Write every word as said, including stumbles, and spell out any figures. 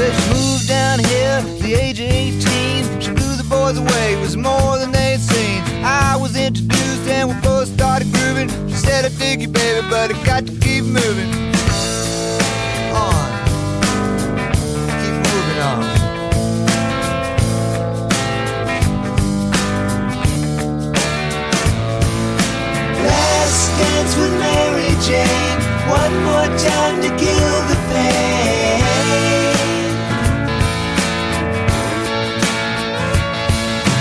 Well, she moved down here at the age of eighteen. She blew the boys away, it was more than they'd seen. I was introduced and we both started grooving. She said, I dig you, baby, but I got to keep moving on. Keep moving on. Last dance with Mary Jane. One more time to give